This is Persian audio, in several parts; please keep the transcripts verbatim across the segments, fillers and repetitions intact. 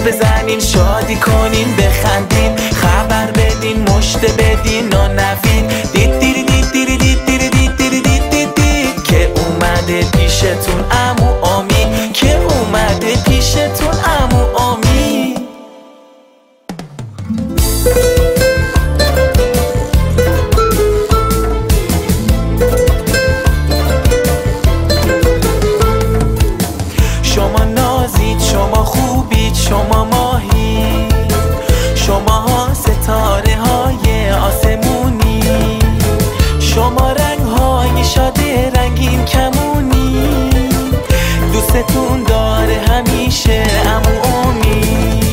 بزنین، شادی کنین، بخندین، خبر بدین، مشت بدین و نوین. دید دیری دید دیری دید دیری دید دیری دید دید دید که اومده پیشتون عمو امید، که اومده پیشتون عمو امید. شما نازید، شما خوبید، شما ماهید، شما ستاره های آسمونی، شما رنگ های شاده رنگین کمونی. دوستتون داره همیشه عمو امید.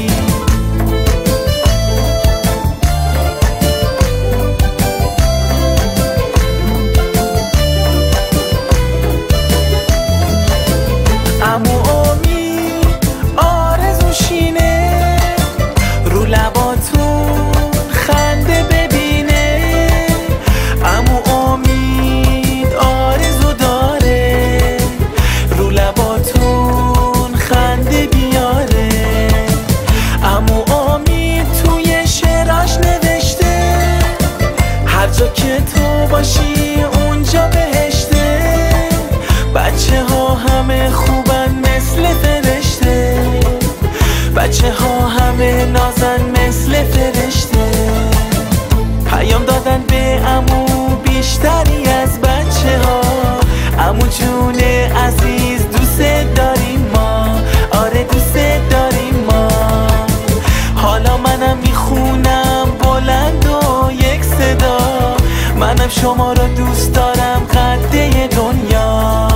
عمو امید آرزوشینه رو لباتون خنده ببینه. عمو امید آرزو داره رو لباتون خنده بیاره. عمو امید توی شعراش نوشته هر جا که تو باشی اونجا بهشته. بچه ها همه خوبن مثل فرشته، بچه ها همه نازن مثل فرشته. پیام دادن به عمو بیشتری از بچه ها. عمو جون عزیز دوست داریم ما، آره دوست داریم ما. حالا منم میخونم بلند و یک صدا، منم شما رو دوست دارم قد دنیا.